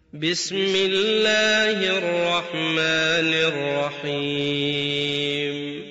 بسم الله الرحمن الرحيم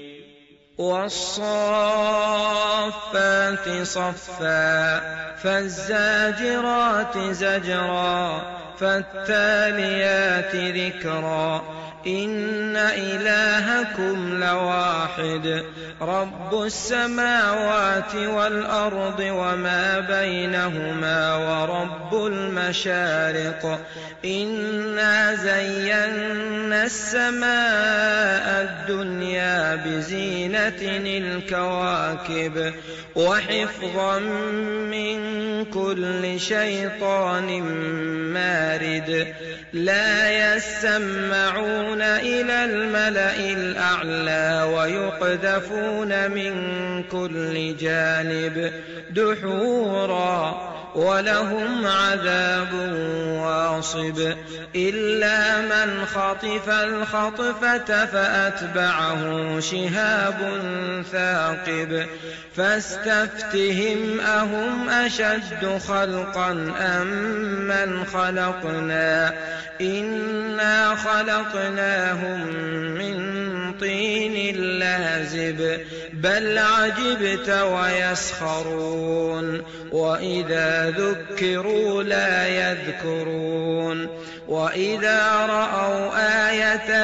والصافات صفا فالزاجرات زجرا فالتاليات ذكرا إن إلهكم لواحد رب السماوات والأرض وما بينهما ورب المشارق إنا زينا السماء الدنيا بزينة الكواكب وحفظا من كل شيطان مارد لا يسمعون إلى الملأ الأعلى ويقذفون من كل جانب دحورا ولهم عذاب واصب إلا من خطف الخطفة فأتبعه شهاب ثاقب فاستفتهم أهم أشد خلقا أم من خلقنا إنا خلقناهم من طين لازب بل عجبت ويسخرون وإذا ذكروا لا يذكرون وإذا رأوا آية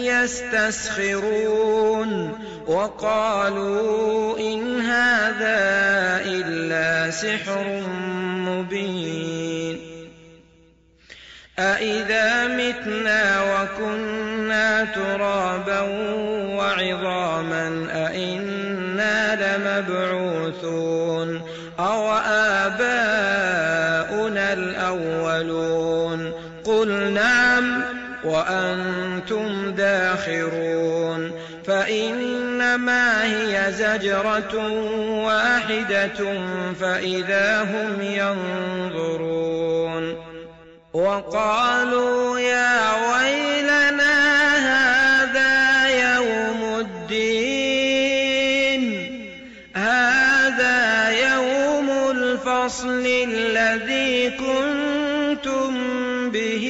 يستسخرون وقالوا إن هذا إلا سحر مبين أإذا متنا وكنا ترابا وعظاما أإنا لمبعوثون أو آباؤنا الأولون قل نعم وأنتم داخرون فإنما هي زجرة واحدة فإذا هم ينظرون وقالوا يا ويلنا هذا يوم الدين هذا يوم الفصل الذي كنتم به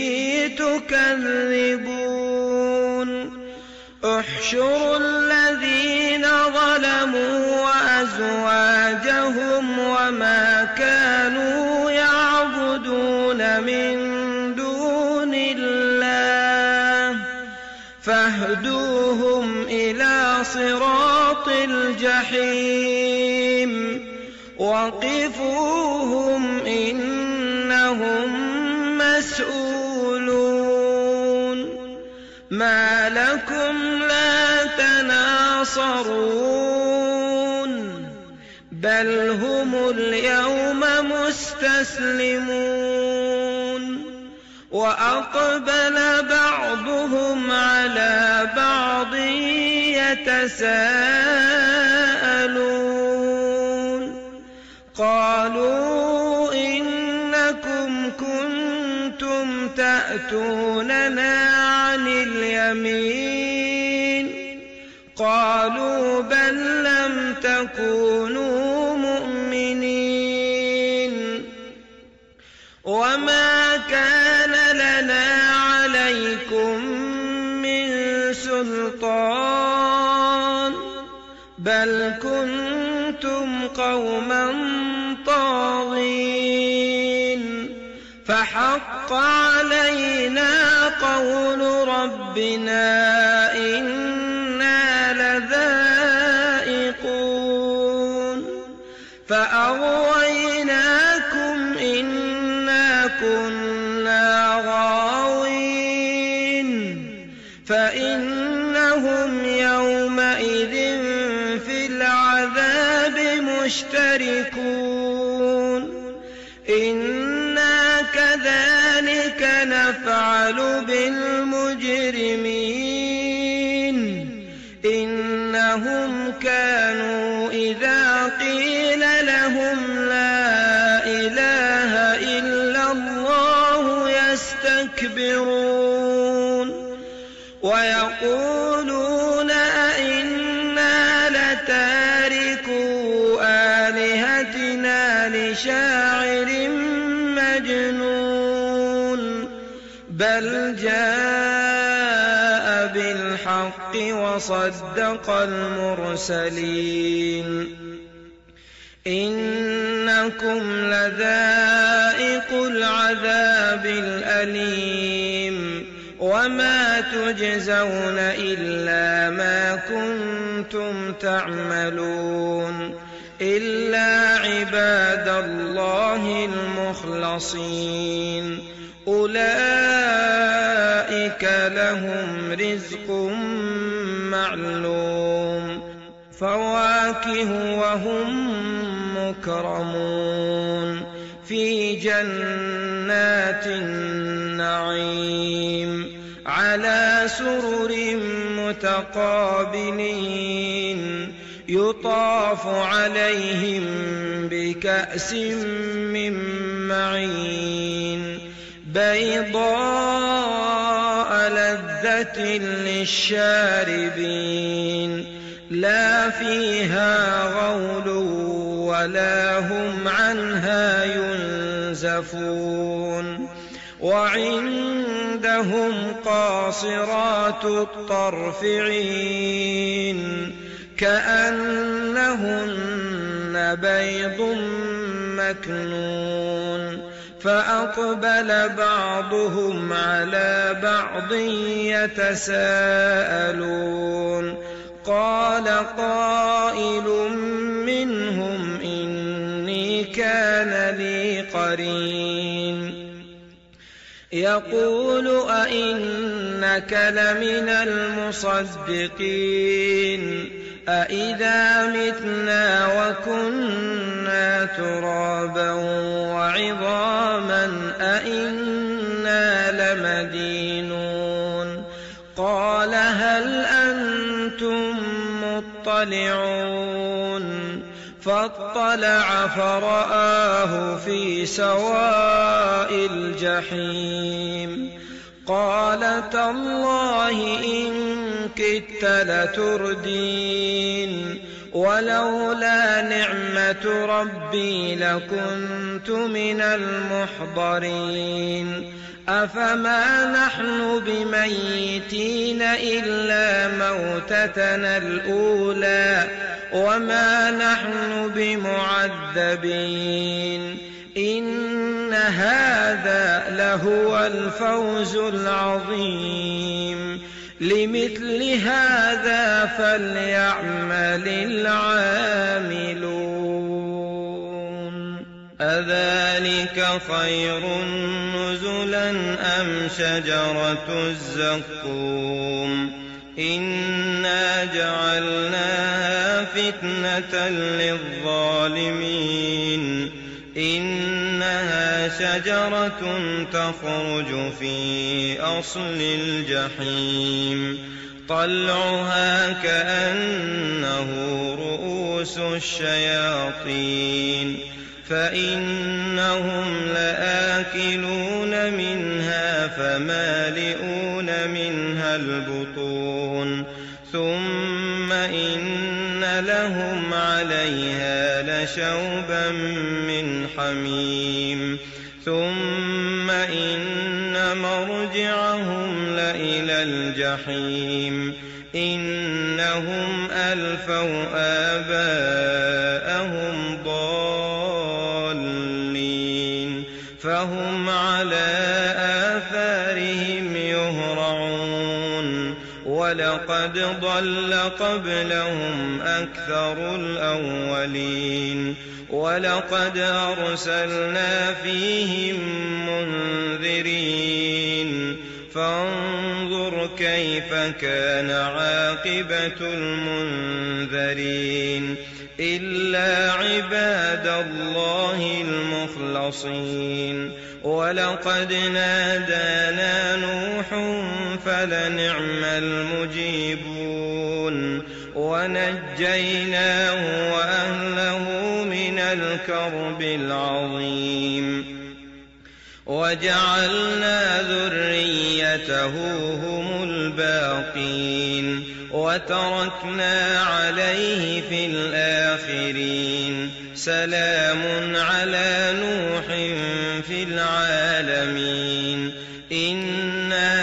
تكذبون احشروا الذين ظلموا وأزواجهم وما كانوا يعبدون من دون الله فاهدوهم إلى صراط الجحيم وقفوهم إنهم مسؤولون ما لكم لا تناصرون بل هم اليوم مستسلمون وأقبل بعضهم على بعض يتساءلون قالوا إنكم كنتم تأتوننا عن اليمين قالوا بل لم تكونوا مؤمنين وما كان لنا عليكم من سلطان بل كنتم قوما طاغين فحق علينا قول ربنا إنا لذائقون فأغويناكم إنا كنا غاوين فإنهم يومئذ في العذاب مشتركون إنا كذلك نفعل بالمجرمين إنهم كانوا إذا قيل لهم لا إله إلا الله يستكبرون ويقولون أئنا لتاركو آلهتنا لشاعر مجنون بل جاء بالحق وصدق المرسلين إنكم لذائق العذاب الأليم وما تجزون إلا ما كنتم تعملون إلا عباد الله المخلصين أولئك لهم رزق معلوم فواكه وهم مكرمون في جنات النعيم على سرر متقابلين يطاف عليهم بكأس من معين بيضاء لذة للشاربين لا فيها غول ولا هم عنها ينزفون وعندهم قاصرات الطرف عين كأنهن بيض مكنون فأقبل بعضهم على بعض يتساءلون قال قائل منهم إني كان لي قرين يقول أئنك لمن المصدقين أئذا متنا وكنا ترابا وعظاما أئنا لمدينون قال هل أنتم مطلعون فاطلع فرآه في سواء الجحيم قال تالله إن كدت لتردين ولولا نعمة ربي لكنت من المحضرين أفما نحن بميتين إلا موتتنا الأولى وما نحن بمعذبين إن هذا لهو الفوز العظيم لمثل هذا فليعمل العاملون أذلك خير نزلا أم شجرة الزقوم إنا جعلناها فتنة للظالمين إنها شجرة تخرج في أصل الجحيم طلعها كأنه رؤوس الشياطين فإنهم لآكلون منها فمالئون منها البطون ثم إن لهم عليها لشوبا من حميم ثم إن مرجعهم لإلى الجحيم إنهم ألفوا آباءهم ضالين فهم على آثارهم يهرعون ولقد ضل قبلهم أكثر الأولين ولقد أرسلنا فيهم منذرين فانظر كيف كان عاقبة المنذرين إلا عباد الله المخلصين ولقد نادانا نوح فلنعم المجيبون ونجيناه وأهله من الكرب العظيم وجعلنا ذريته هم الباقين وتركنا عليه في الآخرين سلام على نوح في العالمين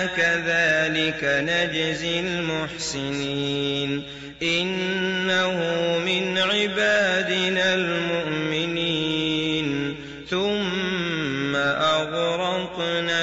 كذلك نجزي المحسنين إنه من عبادنا المؤمنين ثم أغرقنا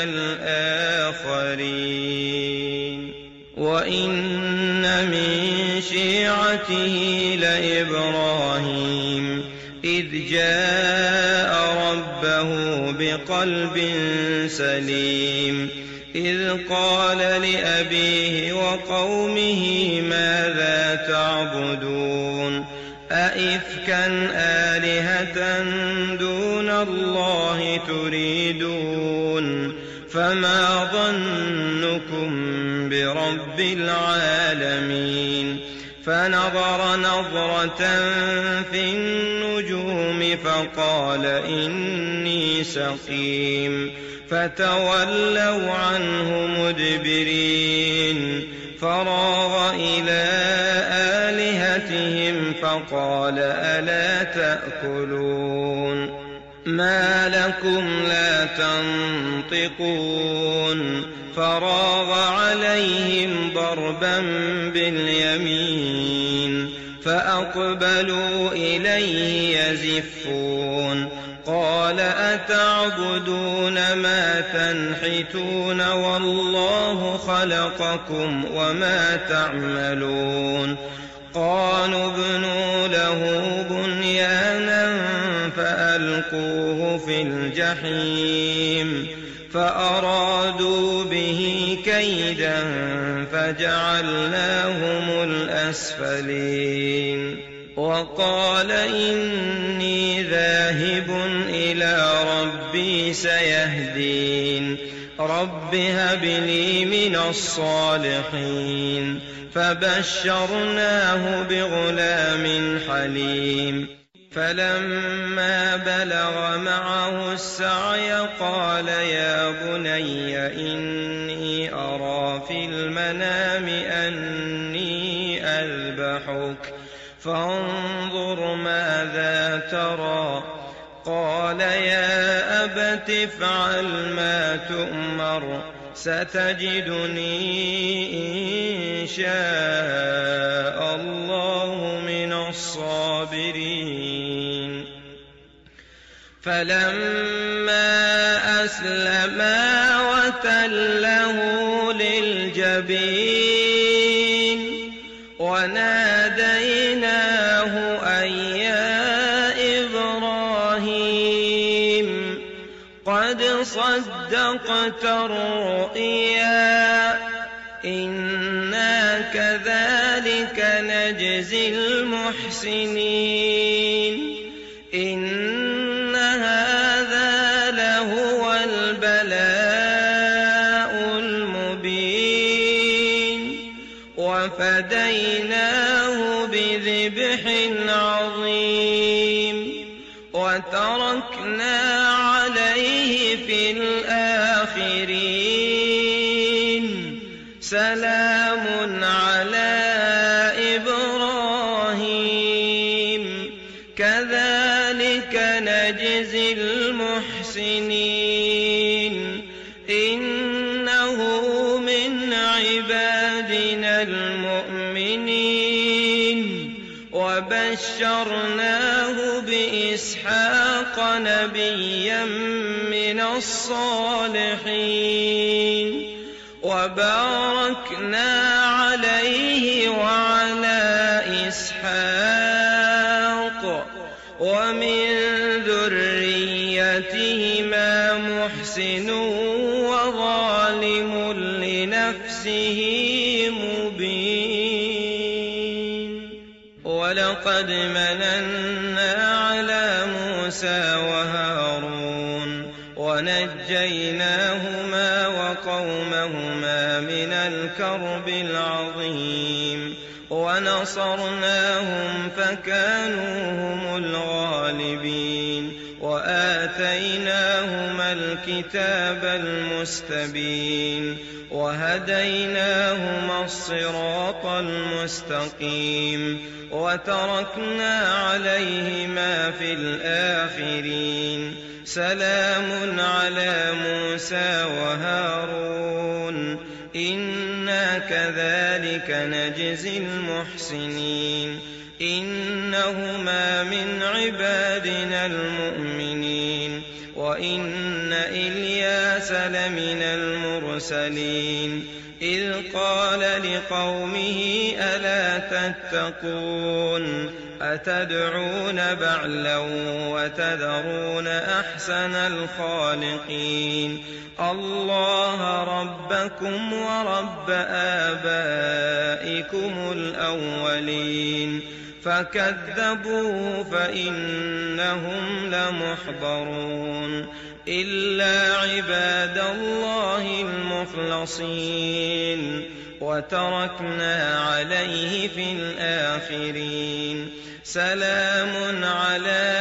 الآخرين وإن من شيعته لإبراهيم إذ جاء ربه بقلب سليم إذ قال لأبيه وقومه ماذا تعبدون أئفكا آلهة دون الله تريدون فما ظنكم برب العالمين فنظر نظرة في النجوم فقال إني سقيم فتولوا عنه مدبرين فراغ إلى آلهتهم فقال ألا تأكلون ما لكم لا تنطقون فراغ عليهم ضربا باليمين فأقبلوا إليه يزفون قال أتعبدون ما تنحتون والله خلقكم وما تعملون قالوا ابنوا له بنيانا فألقوه في الجحيم فأرادوا به كيدا فجعلناهم الأسفلين وقال إني ذاهب إلى ربي سيهدين رب هب لي من الصالحين فبشرناه بغلام حليم فلما بلغ معه السعي قال يا بني إني أرى في المنام أني أذبحك فانظر ماذا ترى قال يا أبت افعل ما تؤمر ستجدني إن شاء الله من الصابرين فلما أسلما وتله للجبين وناديناه أن يا إبراهيم قد صدقت الرؤيا إنا كذلك نجزي المحسنين إن هذا لهو البلاء المبين وفديناه بذبح عظيم وتركنا عليه في الآخرين سلام على إبراهيم كذلك نجزي المحسنين إنه من عبادنا المؤمنين وبشرناه بإسحاق نبيا من الصالحين وباركنا عليه وعلى إسحاق ومن ذريتهما محسن وظالم لنفسه مبين ولقد مننا على موسى وهارون ونجيناهما وقومهما من الكرب العظيم ونصرناهم فكانوا هم الغالبين وآتيناهما الكتاب المستبين وهديناهما الصراط المستقيم وتركنا عليهما في الآخرين سلام على موسى وهارون إنا كذلك نجزي المحسنين إنهما من عبادنا المؤمنين وإن إلياس لمن المرسلين إذ قال لقومه ألا تتقون أتدعون بعلا وتذرون أحسن الخالقين الله ربكم ورب آبائكم الأولين فكذبوه فإنهم لمحضرون إلا عباد الله المخلصين وتركنا عليه في الآخرين سلام على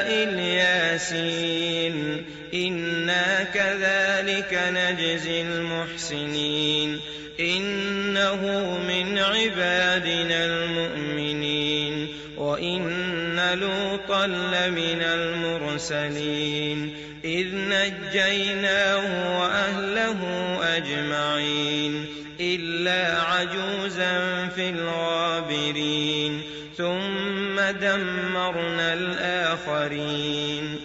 الياسين إنا كذلك نجزي المحسنين إنه من عبادنا المؤمنين وإن لوطا لمن المرسلين إذ نجيناه وأهله أجمعين إلا عجوزا في الغابرين ثم دمرنا الآخرين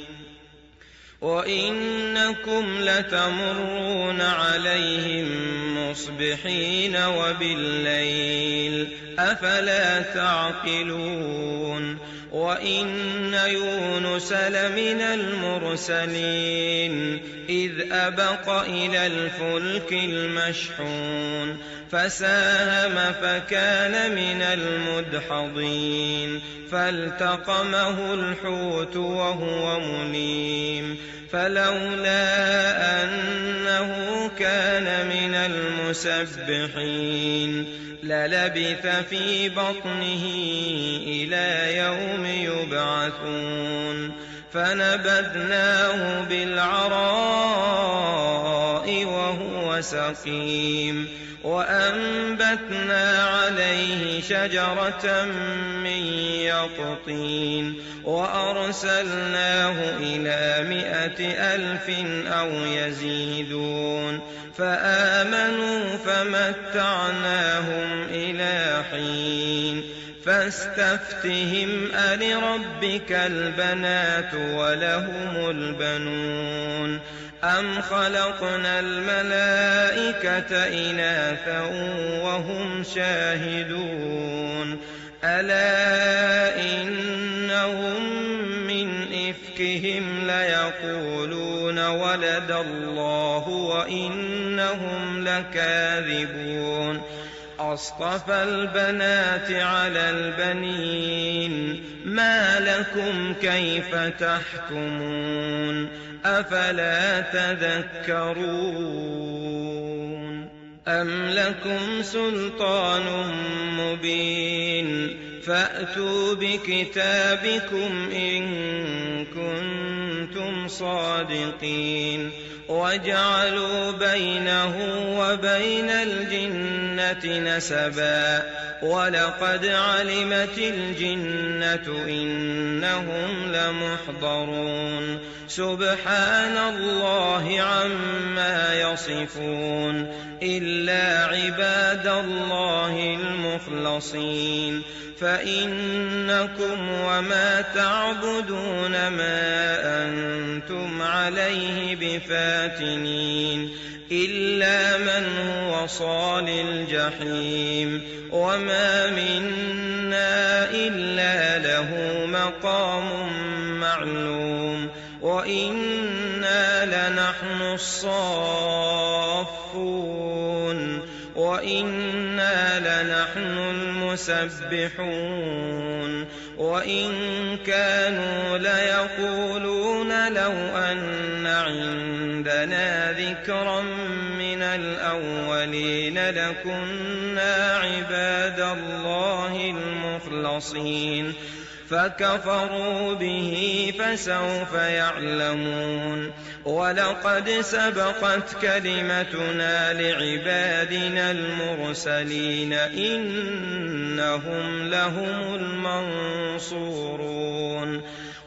وإنكم لتمرون عليهم مصبحين وبالليل أفلا تعقلون وإن يونس لمن المرسلين إذ أبق إلى الفلك المشحون فساهم فكان من المدحضين فالتقمه الحوت وهو مليم فلولا أنه كان من المسبحين للبث في بطنه إلى يوم يبعثون فنبذناه بالعراء وهو سقيم وأنبتنا عليه شجرة من يقطين وأرسلناه إلى 100,000 أو يزيدون فآمنوا فمتعناهم إلى حين فاستفتهم ألربك البنات ولهم البنون أم خلقنا الملائكة إناثا وهم شاهدون ألا إنهم من إفكهم ليقولون ولد الله وإنهم لكاذبون أصطفى البنات على البنين ما لكم كيف تحكمون أفلا تذكرون أم لكم سلطان مبين فأتوا بكتابكم إن كنتم صادقين وجعلوا بينه وبين الجنة نسبا ولقد علمت الجنة إنهم لمحضرون سبحان الله عما يصفون إلا عباد الله المخلصين فإنكم وما تعبدون ما أنتم عليه بفاتنين إلا من هو صال الجحيم وما منا إلا له مقام معلوم وإنا لنحن الصافون وإنا لنحن المسبحون وإن كانوا ليقولون لو أن عندنا ذكرا من الأولين لكنا عباد الله المخلصين فكفروا به فسوف يعلمون ولقد سبقت كلمتنا لعبادنا المرسلين إنهم لهم المنصورون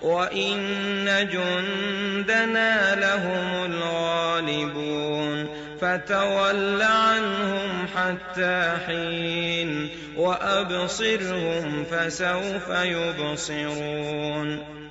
وإن جندنا لهم الغالبون فتول عنهم حتى حين وأبصرهم فسوف يبصرون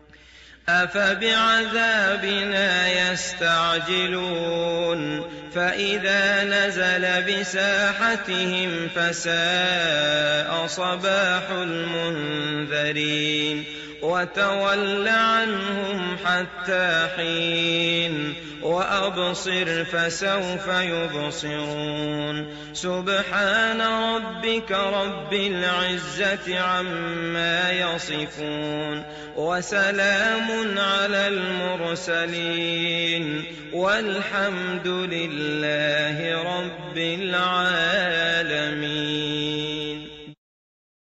أفبعذابنا يستعجلون فإذا نزل بساحتهم فساء صباح المنذرين وتول عنهم حتى حين وأبصر فسوف يبصرون سبحان ربك رب العزة عما يصفون وسلام على المرسلين والحمد لله رب العالمين.